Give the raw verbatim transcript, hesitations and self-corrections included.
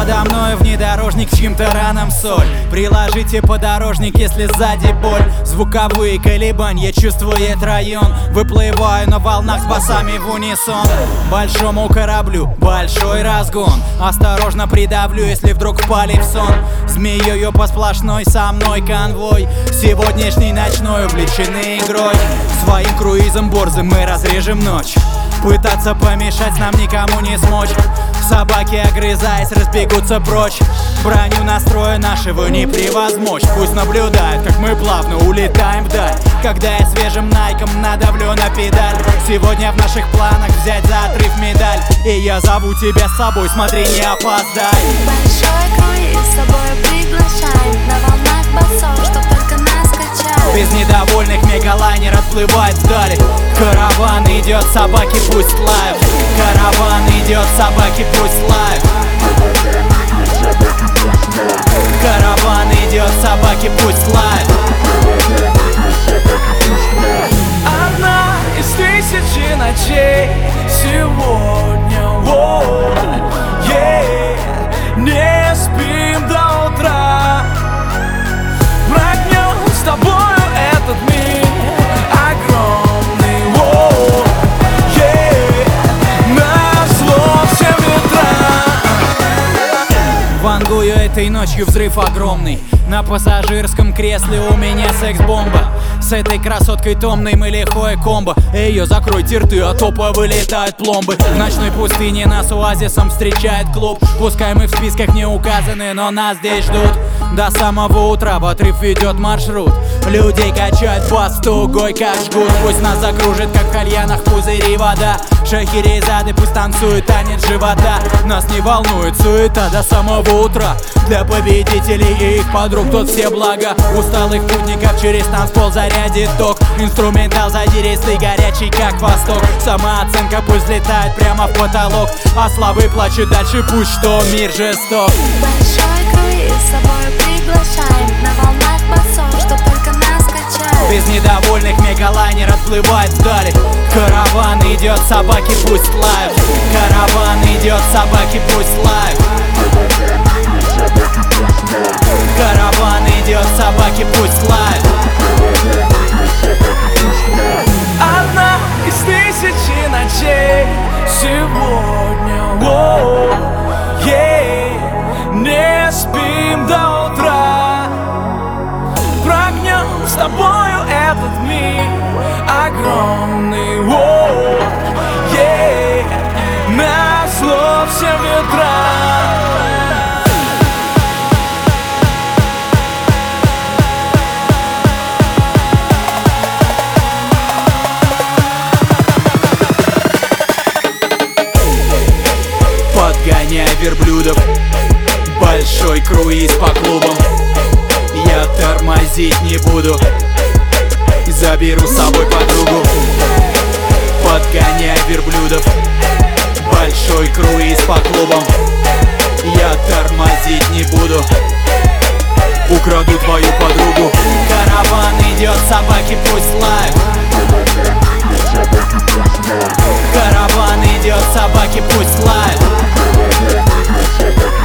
Подо мной внедорожник, чьим-то ранам соль. Приложите подорожник, если сзади боль. Звуковые колебания чувствует район. Выплываю на волнах с басами в унисон. Большому кораблю большой разгон. Осторожно придавлю, если вдруг впали в сон. Змеёю по сплошной со мной конвой. Сегодняшний ночной увлечены игрой. Своим круизом борзым мы разрежем ночь. Пытаться помешать нам никому не смочь. Собаки, огрызаясь, разбегутся прочь. Броню настроя нашего не превозмочь. Пусть наблюдают, как мы плавно улетаем вдаль. Когда я свежим найком надавлю на педаль. Сегодня в наших планах взять за отрыв медаль. И я зову тебя с собой, смотри, не опоздай. Большой круиз с собой приглашаем. На волнах басов, чтоб только нас качать. Без недовольных мегалайнер отплывает вдали. Караван идет, собаки пусть лают. Караван идет, собаки пусть лают. Караван идет, собаки пусть лают. Одна из тысячи ночей сегодня, о, yeah, не спим до утра. Прогнем с тобою этот мир огромный, о, yeah, назло всем ветрам. Вангую этой ночью взрыв огромный. На пассажирском кресле у меня секс-бомба. С этой красоткой томной мы лихое комбо. Ее закройте рты, а то повылетают пломбы. В ночной пустыне нас оазисом встречает клуб. Пускай мы в списках не указаны, но нас здесь ждут. До самого утра в отрыв ведет маршрут. Людей качает бас, тугой как жгут. Пусть нас закружит, как в кальянах пузыри вода. Шахерезады пусть танцуют танец живота. Нас не волнует суета до самого утра. Для победителей и их подруг тут все блага. Усталых путников через танцпол зарядит ток. Инструментал задиристый, горячий как восток. Самооценка пусть взлетает прямо в потолок. А слабый плачет дальше, пусть что мир жесток. Большой круиз с собой приглашаем. На волнах басов, чтоб только нас качать. Без недовольных мегалайнер отплывает вдали. Караван идет, собаки пусть лают. Караван идет, собаки пусть лают. Караван идет, собаки пусть лают. Одна из тысячи ночей сегодня, о, yeah, не спим до утра. Прогнем с тобою этот мир огромный, о, yeah, назло всем ветрам. Подгоняй верблюдов, большой круиз по клубам. Я тормозить не буду, заберу с собой подругу. Подгоняй верблюдов, большой круиз по клубам. Я тормозить не буду, украду твою подругу. Караван идет, собаки пусть лают. Караван идет, собаки пусть лают.